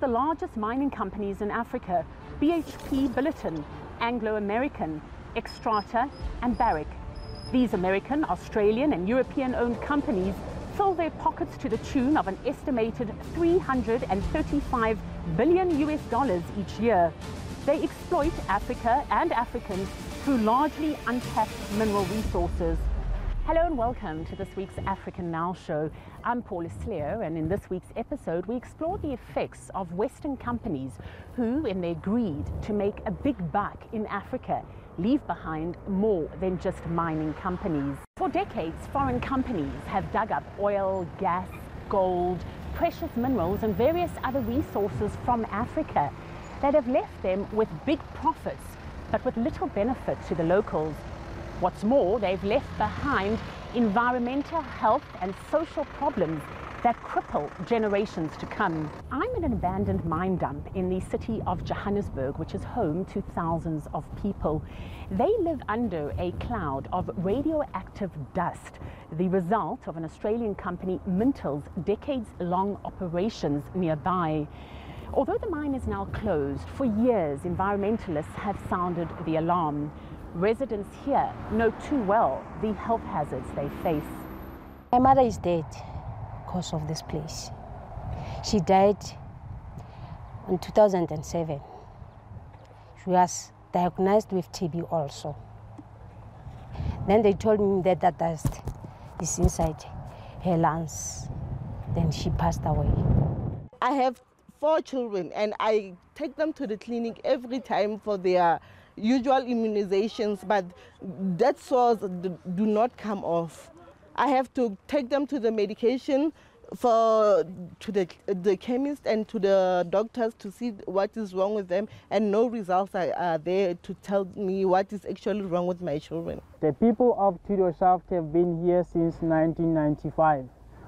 largest mining companies in Africa: BHP Billiton, Anglo American, Xstrata and Barrick. These American, Australian and European-owned companies fill their pockets to the tune of an estimated $335 billion each year. They exploit Africa and Africans through largely untapped mineral resources. Hello and welcome to this week's African Now Show. I'm Paula Sleo, and in this week's episode we explore the effects of Western companies who, in their greed to make a big buck in Africa, leave behind more than just mining companies. For decades, foreign companies have dug up oil, gas, gold, precious minerals and various other resources from Africa that have left them with big profits, but with little benefit to the locals. What's more, they've left behind environmental, health and social problems that cripple generations to come. I'm in an abandoned mine dump in the city of Johannesburg, which is home to thousands of people. They live under a cloud of radioactive dust, the result of an Australian company, Mintel's decades-long operations nearby. Although the mine is now closed, for years environmentalists have sounded the alarm. Residents here know too well the health hazards they face. My mother is dead because of this place. She died in 2007. She was diagnosed with TB also. Then they told me that that dust is inside her lungs. Then she passed away. I have 4 children and I take them to the clinic every time for their usual immunizations, but dead sores do not come off. I have to take them to the medication to the chemist and to the doctors to see what is wrong with them, and no results are there to tell me what is actually wrong with my children. The people of Tudo Shaft have been here since 1995.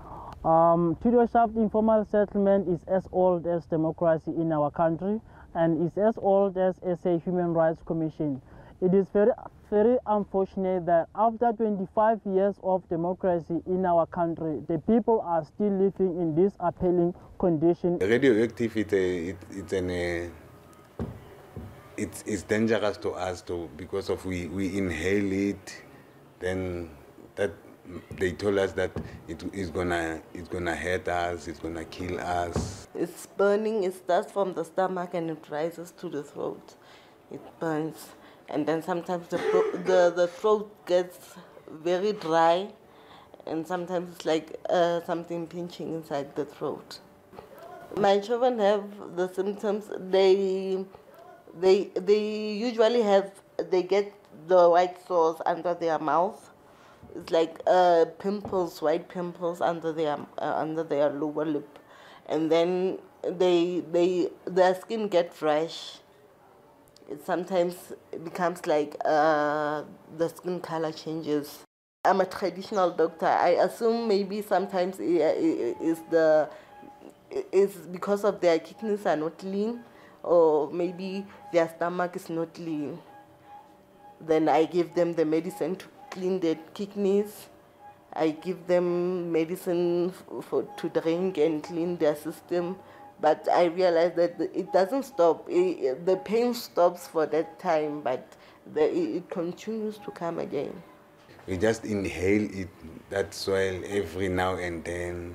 Tudo Shaft informal settlement is as old as democracy in our country and is as old as SA Human Rights Commission. It is very unfortunate that after 25 years of democracy in our country, the people are still living in this appalling condition. Radioactive, it's dangerous to us too, because of we inhale it, then that they told us that it's gonna hurt us, it's gonna kill us. It's burning, it starts from the stomach and it rises to the throat. It burns. And then sometimes the throat gets very dry, and sometimes it's like something pinching inside the throat. My children have the symptoms. They usually they get the white sores under their mouth. It's like pimples, white pimples under their lower lip, and then their skin gets rash. Sometimes it becomes like the skin color changes. I'm a traditional doctor. I assume maybe sometimes it's because of their kidneys are not lean, or maybe their stomach is not lean. Then I give them the medicine to clean their kidneys. I give them medicine to drink and clean their system. But I realize that it doesn't stop. The pain stops for that time, but it continues to come again. We just inhale that soil every now and then.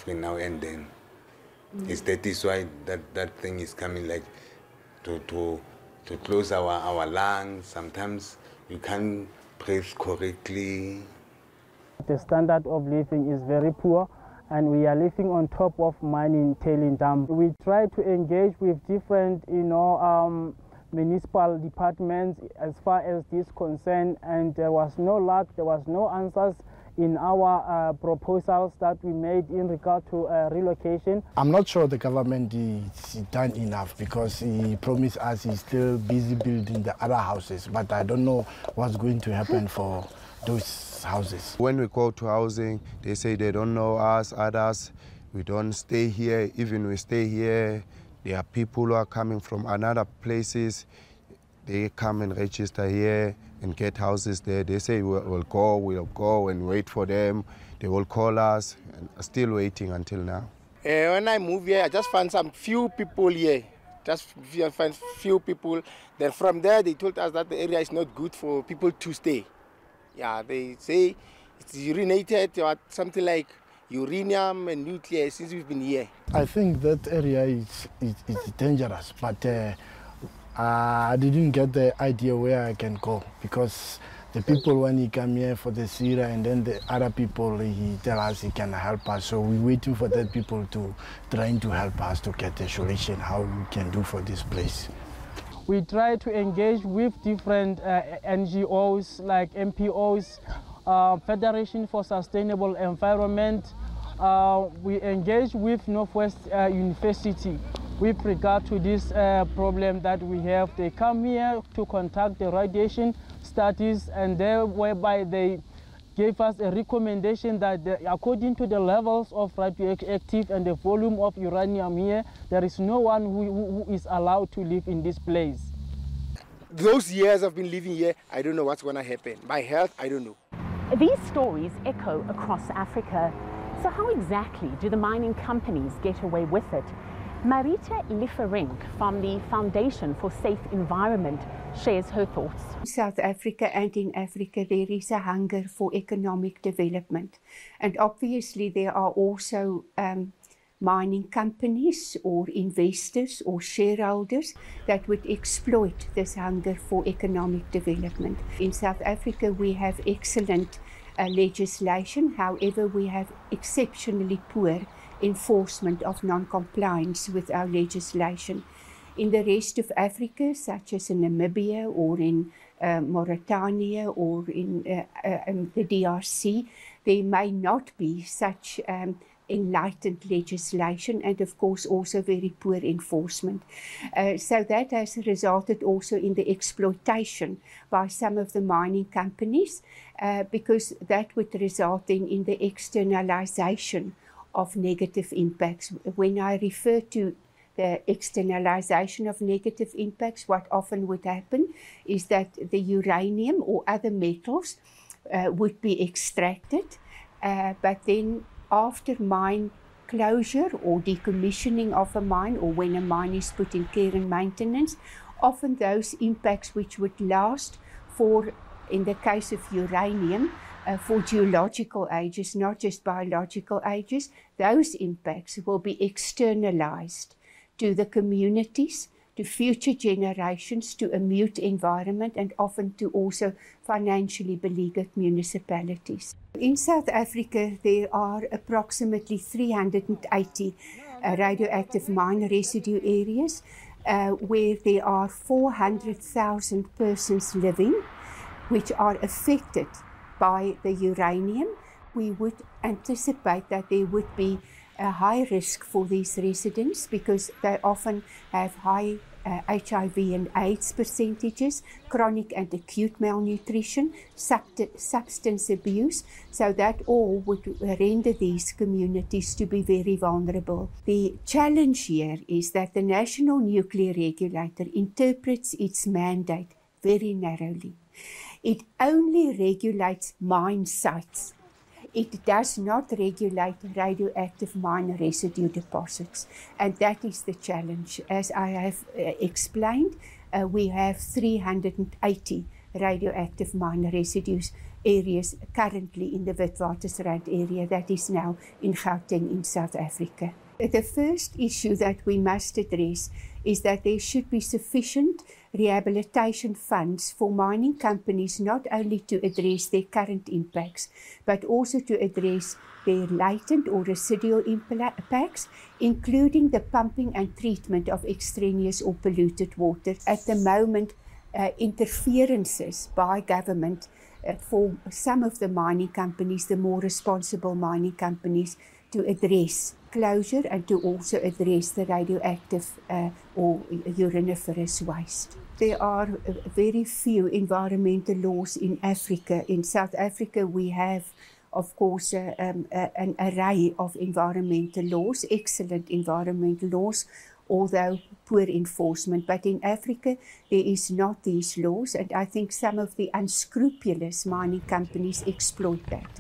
That is why that thing is coming, like to close our lungs. Sometimes you can't breathe correctly. The standard of living is very poor, and we are living on top of mining tailing dam. We try to engage with different, municipal departments as far as this concerned, and there was no luck, there was no answers in our proposals that we made in regard to relocation. I'm not sure the government is done enough, because he promised us he's still busy building the other houses, but I don't know what's going to happen for those houses. When we go to housing, they say they don't know us, others. We don't stay here. Even we stay here, there are people who are coming from another places. They come and register here and get houses there. They say we'll go and wait for them. They will call us, and are still waiting until now. When I moved here, I just found some few people here. Just find few people. Then from there, they told us that the area is not good for people to stay. Yeah, they say it's urinated or something like uranium and nuclear since we've been here. I think that area is dangerous, but I didn't get the idea where I can go, because the people, when he come here for the Syria, and then the other people, he tell us he can help us. So we're waiting for that people to trying to help us to get a solution how we can do for this place. We try to engage with different NGOs like MPOs, Federation for Sustainable Environment. We engage with Northwest University with regard to this problem that we have. They come here to conduct the radiation studies, and whereby they gave us a recommendation that according to the levels of radioactive and the volume of uranium here, there is no one who is allowed to live in this place. Those years I've been living here, I don't know what's going to happen. My health, I don't know. These stories echo across Africa. So how exactly do the mining companies get away with it? Marita Lieferink from the Foundation for Safe Environment shares her thoughts. In South Africa and in Africa, there is a hunger for economic development. And obviously there are also mining companies or investors or shareholders that would exploit this hunger for economic development. In South Africa, we have excellent legislation. However, we have exceptionally poor enforcement of non-compliance with our legislation. In the rest of Africa, such as in Namibia or in Mauritania or in the DRC, there may not be such enlightened legislation, and of course also very poor enforcement. So that has resulted also in the exploitation by some of the mining companies, because that would result in the externalization of negative impacts. When I refer to the externalization of negative impacts, what often would happen is that the uranium or other metals would be extracted, but then after mine closure or decommissioning of a mine, or when a mine is put in care and maintenance, often those impacts which would last for, in the case of uranium, for geological ages, not just biological ages, those impacts will be externalized to the communities, to future generations, to a mute environment, and often to also financially beleaguered municipalities. In South Africa, there are approximately 380 radioactive mine residue areas where there are 400,000 persons living, which are affected by the uranium. We would anticipate that there would be a high risk for these residents because they often have high HIV and AIDS percentages, chronic and acute malnutrition, substance abuse, so that all would render these communities to be very vulnerable. The challenge here is that the National Nuclear Regulator interprets its mandate very narrowly. It only regulates mine sites. It does not regulate radioactive mine residue deposits. And that is the challenge. As I have explained, we have 380 radioactive mine residues areas currently in the Witwatersrand area that is now in Gauteng in South Africa. The first issue that we must address is that there should be sufficient rehabilitation funds for mining companies not only to address their current impacts, but also to address their latent or residual impacts, including the pumping and treatment of extraneous or polluted water. At the moment, interferences by government for some of the mining companies, the more responsible mining companies, to address closure and to also address the radioactive or uraniferous waste. There are very few environmental laws in Africa. In South Africa, we have, of course, an array of environmental laws, excellent environmental laws, although poor enforcement. But in Africa, there is not these laws, and I think some of the unscrupulous mining companies exploit that.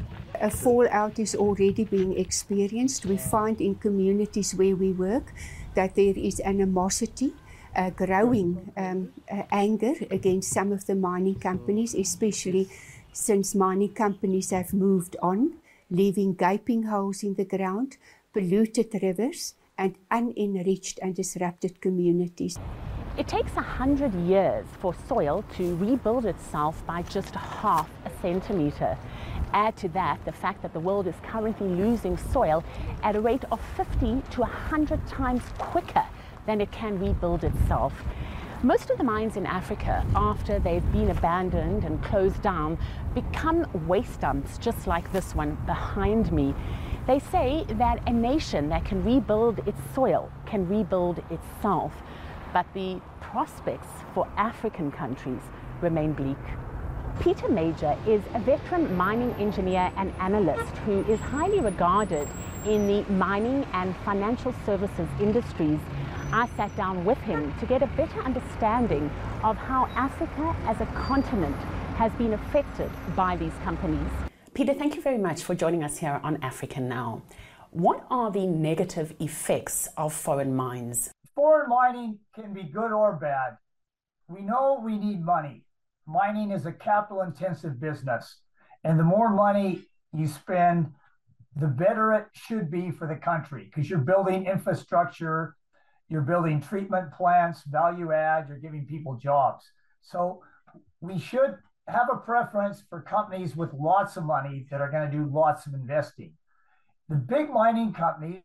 A fallout is already being experienced. We find in communities where we work that there is animosity, growing anger against some of the mining companies, especially since mining companies have moved on, leaving gaping holes in the ground, polluted rivers, and unenriched and disrupted communities. It takes 100 years for soil to rebuild itself by just half a centimetre. Add to that the fact that the world is currently losing soil at a rate of 50 to 100 times quicker than it can rebuild itself. Most of the mines in Africa, after they've been abandoned and closed down, become waste dumps, just like this one behind me. They say that a nation that can rebuild its soil can rebuild itself, but the prospects for African countries remain bleak. Peter Major is a veteran mining engineer and analyst who is highly regarded in the mining and financial services industries. I sat down with him to get a better understanding of how Africa as a continent has been affected by these companies. Peter, thank you very much for joining us here on Africa Now. What are the negative effects of foreign mines? Foreign mining can be good or bad. We know we need money. Mining is a capital-intensive business, and the more money you spend, the better it should be for the country, because you're building infrastructure, you're building treatment plants, value add, you're giving people jobs. So we should have a preference for companies with lots of money that are going to do lots of investing. The big mining companies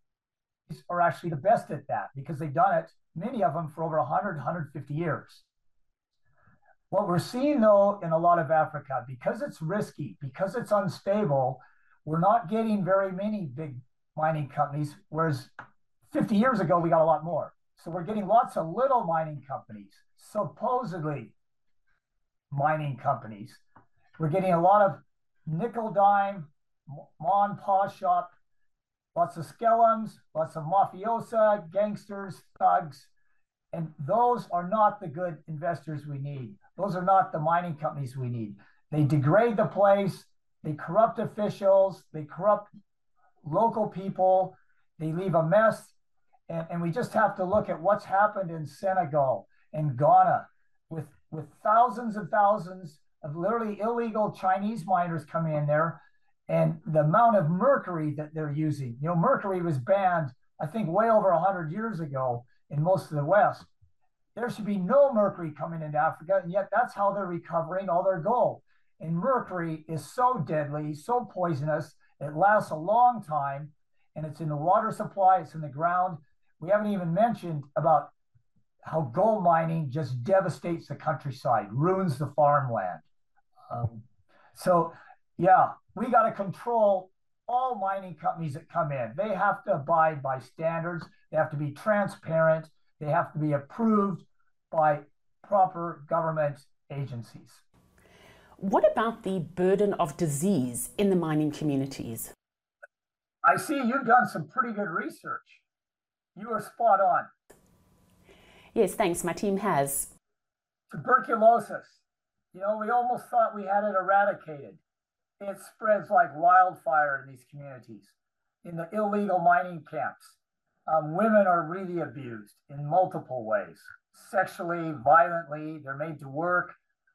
are actually the best at that because they've done it, many of them, for over 100, 150 years. What we're seeing, though, in a lot of Africa, because it's risky, because it's unstable, we're not getting very many big mining companies, whereas 50 years ago, we got a lot more. So we're getting lots of little mining companies, supposedly mining companies. We're getting a lot of nickel dime, ma and pa shop, lots of skellums, lots of mafiosa, gangsters, thugs, and those are not the good investors we need. Those are not the mining companies we need. They degrade the place, they corrupt officials, they corrupt local people, they leave a mess. And we just have to look at what's happened in Senegal and Ghana with thousands and thousands of literally illegal Chinese miners coming in there, and the amount of mercury that they're using. You know, mercury was banned, I think, way over 100 years ago in most of the West. There should be no mercury coming into Africa, and yet that's how they're recovering all their gold. And mercury is so deadly, so poisonous, it lasts a long time, and it's in the water supply, it's in the ground. We haven't even mentioned about how gold mining just devastates the countryside, ruins the farmland. So, yeah, we got to control all mining companies that come in. They have to abide by standards. They have to be transparent. They have to be approved by proper government agencies. What about the burden of disease in the mining communities? I see you've done some pretty good research. You are spot on. Yes, thanks. My team has. Tuberculosis. You know, we almost thought we had it eradicated. It spreads like wildfire in these communities. In the illegal mining camps, women are really abused in multiple ways. Sexually, violently, they're made to work.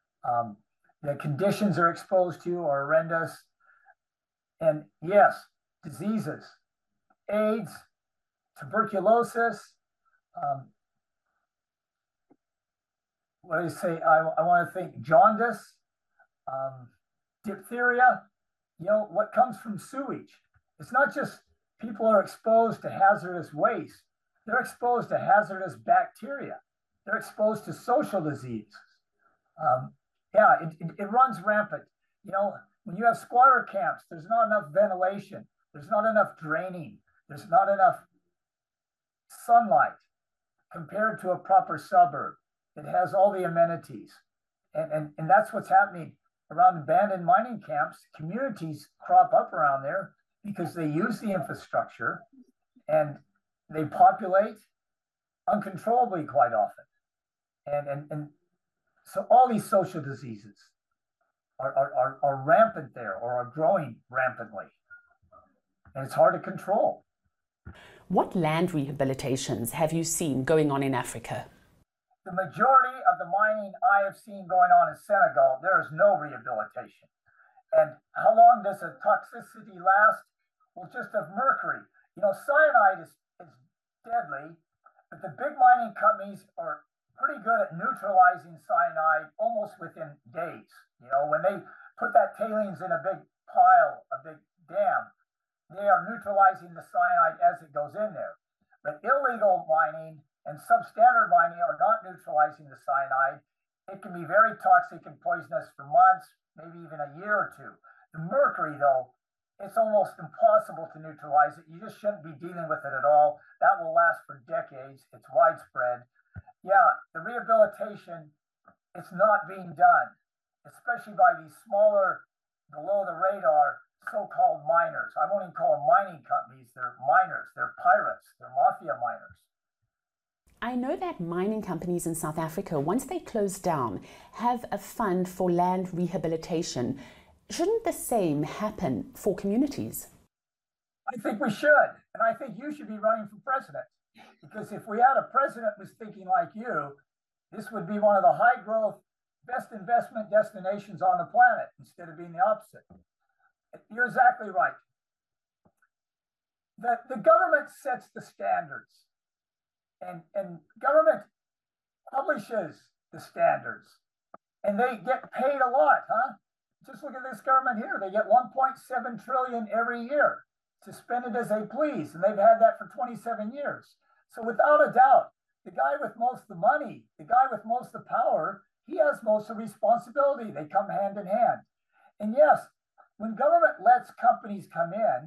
The conditions they're exposed to are horrendous. And yes, diseases, AIDS, tuberculosis, what do you say? I want to think jaundice, diphtheria, you know, what comes from sewage. It's not just people are exposed to hazardous waste. They're exposed to hazardous bacteria. They're exposed to social disease. Yeah, it runs rampant. You know, when you have squatter camps, there's not enough ventilation. There's not enough draining. There's not enough sunlight compared to a proper suburb that has all the amenities. And that's what's happening around abandoned mining camps. Communities crop up around there because they use the infrastructure and they populate uncontrollably quite often. And so all these social diseases are rampant there, or are growing rampantly. And it's hard to control. What land rehabilitations have you seen going on in Africa? The majority of the mining I have seen going on in Senegal, there is no rehabilitation. And how long does a toxicity last? Well, just of mercury. You know, cyanide is deadly, but the big mining companies are pretty good at neutralizing cyanide almost within days. You know, when they put that tailings in a big pile, a big dam, they are neutralizing the cyanide as it goes in there. But illegal mining and substandard mining are not neutralizing the cyanide. It can be very toxic and poisonous for months, maybe even a year or two. The mercury, though, it's almost impossible to neutralize it. You just shouldn't be dealing with it at all. That will last for decades. It's widespread. Yeah, the rehabilitation, it's not being done, especially by these smaller, below the radar, so-called miners. I won't even call them mining companies. They're miners. They're pirates. They're mafia miners. I know that mining companies in South Africa, once they close down, have a fund for land rehabilitation. Shouldn't the same happen for communities? I think we should. And I think you should be running for president. Because if we had a president who was thinking like you, this would be one of the high-growth, best investment destinations on the planet instead of being the opposite. You're exactly right. The government sets the standards. And government publishes the standards. And they get paid a lot, huh? Just look at this government here. They get 1.7 trillion every year to spend it as they please. And they've had that for 27 years. So without a doubt, the guy with most of the money, the guy with most of the power, he has most of the responsibility. They come hand in hand. And yes, when government lets companies come in,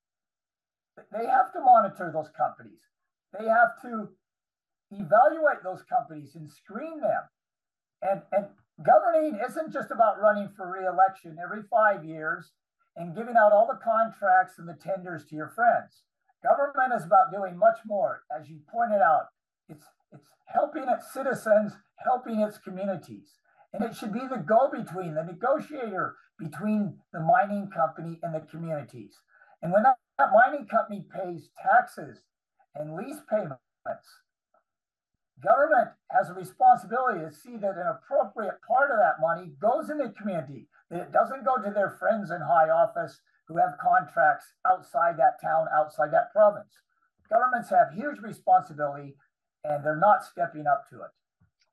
they have to monitor those companies. They have to evaluate those companies and screen them. And governing isn't just about running for re-election every 5 years and giving out all the contracts and the tenders to your friends. Government is about doing much more. As you pointed out, it's helping its citizens, helping its communities. And it should be the go-between, the negotiator between the mining company and the communities. And when that mining company pays taxes and lease payments, government has a responsibility to see that an appropriate part of that money goes in the community, that it doesn't go to their friends in high office who have contracts outside that town, outside that province. Governments have huge responsibility and they're not stepping up to it.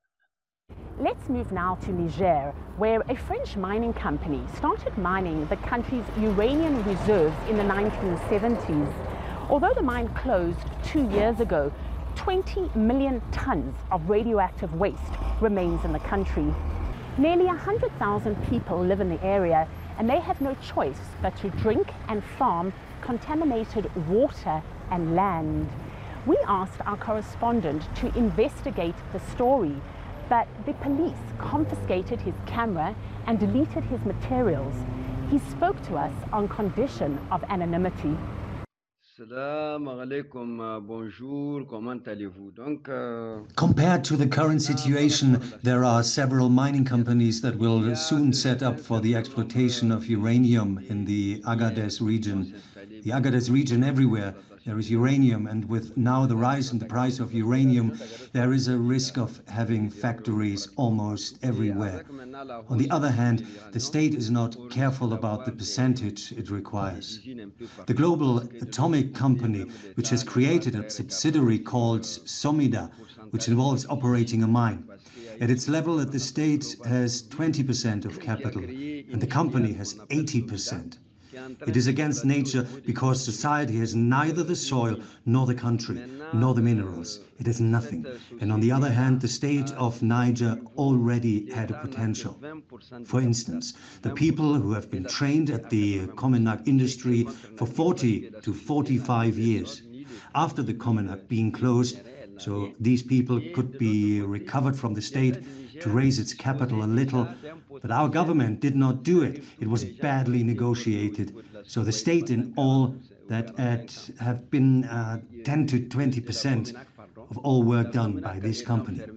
Let's move now to Niger, where a French mining company started mining the country's uranium reserves in the 1970s. Although the mine closed 2 years ago, 20 million tons of radioactive waste remains in the country. Nearly 100,000 people live in the area, and they have no choice but to drink and farm contaminated water and land. We asked our correspondent to investigate the story, but the police confiscated his camera and deleted his materials. He spoke to us on condition of anonymity. Bonjour, comment allez-vous? Compared to the current situation, there are several mining companies that will soon set up for the exploitation of uranium in the Agadez region. The Agadez region, everywhere there is uranium, and with now the rise in the price of uranium, there is a risk of having factories almost everywhere. On the other hand, the state is not careful about the percentage it requires. The global atomic company, which has created a subsidiary called SOMIDA, which involves operating a mine. At its level, the state has 20% of capital, and the company has 80%. It is against nature because society has neither the soil nor the country, nor the minerals. It has nothing. And on the other hand, the state of Niger already had a potential. For instance, the people who have been trained at the Cominac industry for 40 to 45 years. After the Cominac being closed, so these people could be recovered from the state to raise its capital a little, but our government did not do it. It was badly negotiated. So the state in all that have been 10 to 20% of all work done by this company.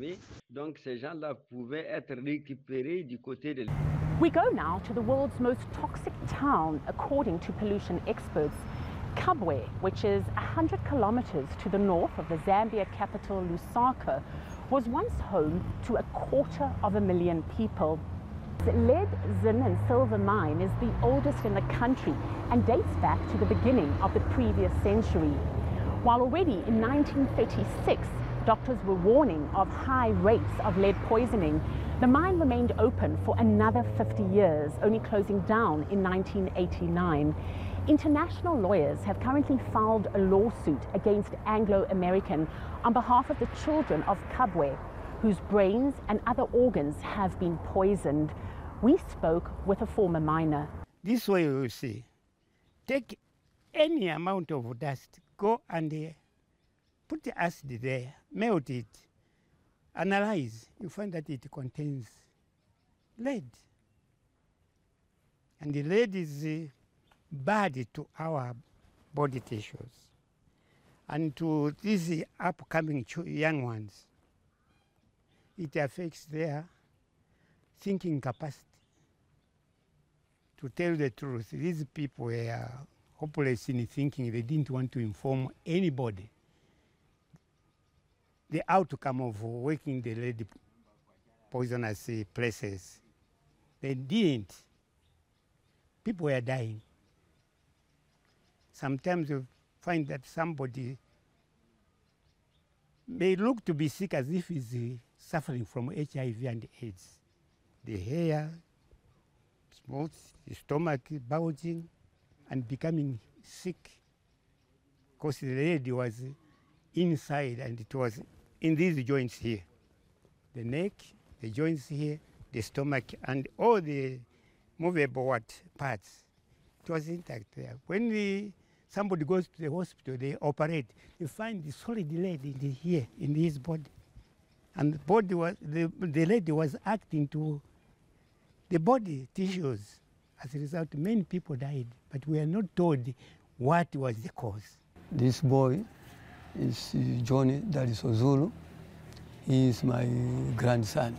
Donc ces gens-là pouvaient être récupérés du côté de... We go now to the world's most toxic town, according to pollution experts. Kabwe, which is 100 kilometers to the north of the Zambia capital Lusaka, was once home to 250,000 people. The lead, zinc and silver mine is the oldest in the country and dates back to the beginning of the previous century. While already in 1936, doctors were warning of high rates of lead poisoning, the mine remained open for another 50 years, only closing down in 1989. International lawyers have currently filed a lawsuit against Anglo American on behalf of the children of Kabwe, whose brains and other organs have been poisoned. We spoke with a former miner. This way you see, take any amount of dust, go and put the acid there, melt it, analyze, you find that it contains lead. And the lead is bad to our body tissues and to these upcoming young ones. It affects their thinking capacity. To tell the truth, these people were hopeless in thinking. They didn't want to inform anybody the outcome of working the lead poisonous places. They didn't. People were dying. Sometimes you find that somebody may look to be sick as if he's suffering from HIV and AIDS. The hair, smooth, the stomach bulging, and becoming sick. Because the lead was inside and it was in these joints here. The neck, the joints here, the stomach, and all the movable parts. It was intact there. When somebody goes to the hospital, they operate, they find the solid lead in here, in his body. And the body was, the lead was acting to the body tissues. As a result, many people died, but we are not told what was the cause. This boy is Johnny Darisozulu. He is my grandson.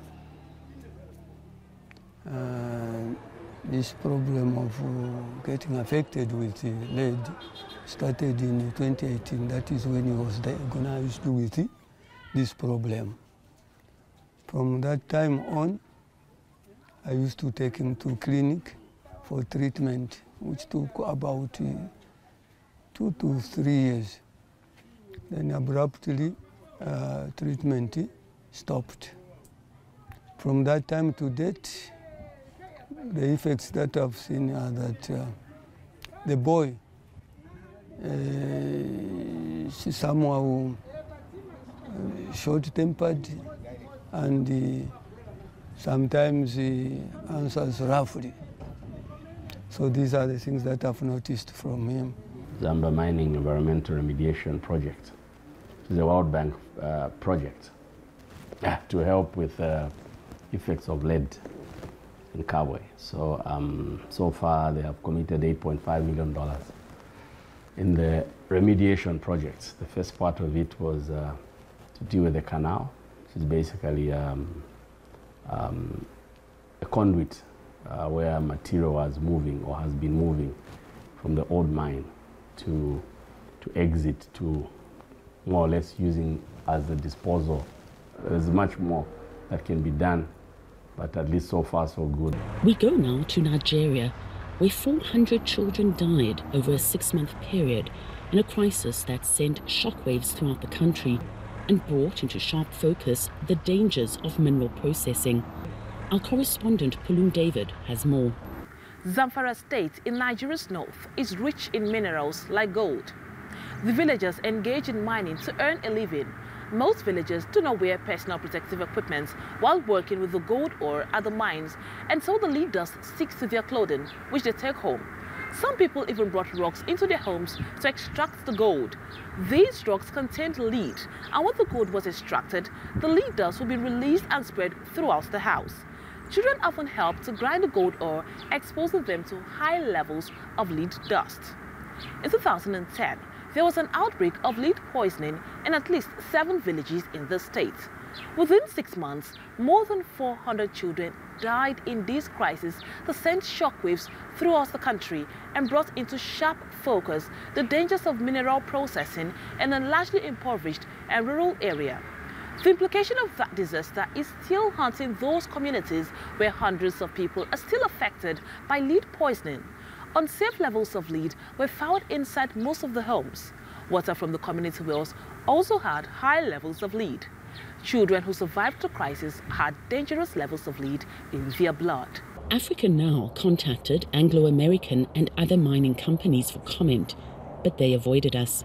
This problem of getting affected with lead started in 2018. That is when he was diagnosed with this problem. From that time on, I used to take him to clinic for treatment, which took about 2 to 3 years. Then abruptly, treatment stopped. From that time to date, the effects that I've seen are that the boy is somehow short-tempered and sometimes he answers roughly. So these are the things that I've noticed from him. Zambia Mining Environmental Remediation Project is a World Bank project to help with effects of lead in Kabwe. So, so far they have committed $8.5 million in the remediation projects. The first part of it was to deal with the canal, which is basically a conduit where material was moving or has been moving from the old mine to exit to more or less using as a disposal. There's much more that can be done, but at least so far so good. We go now to Nigeria, where 400 children died over a 6-month period in a crisis that sent shockwaves throughout the country and brought into sharp focus the dangers of mineral processing. Our correspondent Pulum David has more. Zamfara State in Nigeria's north is rich in minerals like gold. The villagers engage in mining to earn a living. Most villagers do not wear personal protective equipment while working with the gold ore at the mines, and so the lead dust sticks to their clothing, which they take home. Some people even brought rocks into their homes to extract the gold. These rocks contained lead, and when the gold was extracted, the lead dust would be released and spread throughout the house. Children often help to grind the gold ore, exposing them to high levels of lead dust. In 2010, there was an outbreak of lead poisoning in at least 7 villages in the state. Within 6 months, more than 400 children died in this crisis that sent shockwaves throughout the country and brought into sharp focus the dangers of mineral processing in a largely impoverished and rural area. The implication of that disaster is still haunting those communities where hundreds of people are still affected by lead poisoning. Unsafe levels of lead were found inside most of the homes. Water from the community wells also had high levels of lead. Children who survived the crisis had dangerous levels of lead in their blood. Africa Now contacted Anglo American and other mining companies for comment, but they avoided us.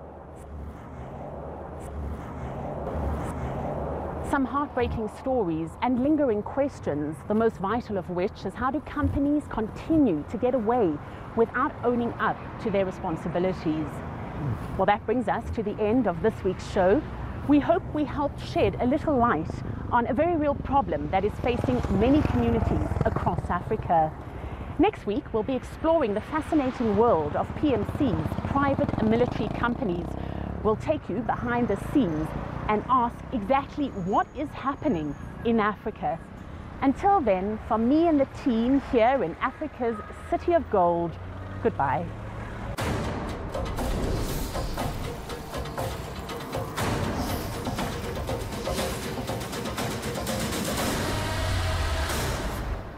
Some heartbreaking stories and lingering questions, the most vital of which is how do companies continue to get away without owning up to their responsibilities? Well, that brings us to the end of this week's show. We hope we helped shed a little light on a very real problem that is facing many communities across Africa. Next week, we'll be exploring the fascinating world of PMCs, private military companies. We'll take you behind the scenes and ask exactly what is happening in Africa. Until then, from me and the team here in Africa's City of Gold, goodbye.